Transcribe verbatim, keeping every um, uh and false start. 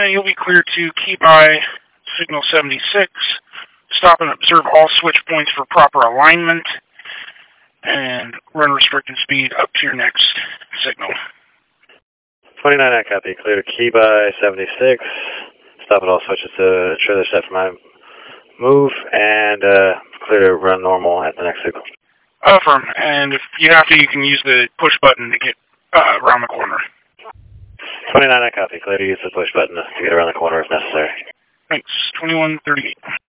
And you'll be cleared to key by signal seventy-six. Stop and observe all switch points for proper alignment. And run restricted speed up to your next signal. twenty-nine, I copy. Clear to key by seventy-six. Stop at all switches to trailer set for my move. And uh, clear to run normal at the next signal. Affirm. And if you have to, you can use the push button to get uh, around the corner. twenty-nine, I copy. Clear to use the push button to get around the corner if necessary. Thanks. twenty-one thirty-eight.